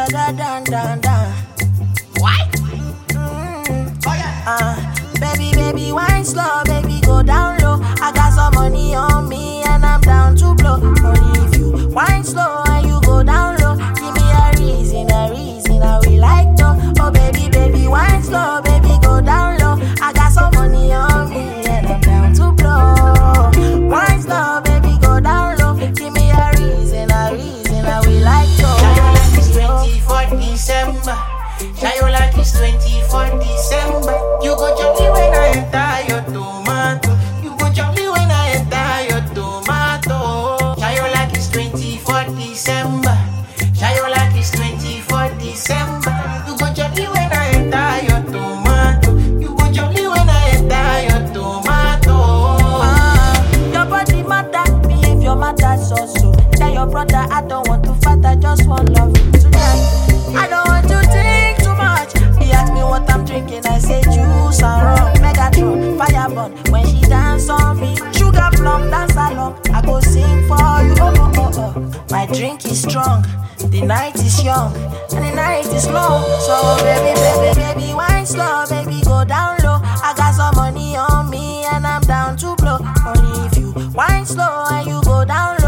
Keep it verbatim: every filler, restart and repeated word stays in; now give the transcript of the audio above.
da da da da. Why? Mm. Oh yeah. Uh, baby, baby, wine slow, baby, go down low. I got some money on me and I'm down to blow. Only if you wine slow and you go down low, give me a reason, a reason I will like to. Oh baby, baby, wine slow, baby, go down low. I got some money on me and I'm down to blow. Wine slow, baby, go down low. Give me a reason, a reason I will like to. Shayola is twenty-fourth December. Shayola is twenty-fourth December. You go jolly when I enter your tomato. You go jolly when I enter your tomato. Shayola is twenty-fourth December. Shayola is twenty-fourth December. You go jolly when I enter your tomato. You go jolly when I enter your tomato. Ah, your body matter, behavior matters also. Tell your brother I don't want to fight, I just want love you tonight. I don't want to think too much. He asked me what I'm drinking, I say juice and rum. Megatron, fireball, when she dance on me. Sugar plum, dance along, I go sing for you. Oh, oh, oh, oh. My drink is strong, the night is young, and the night is long. So baby, baby, baby, wine slow, baby, go down low. I got some money on me and I'm down to blow. Only if you wine slow and you go down low.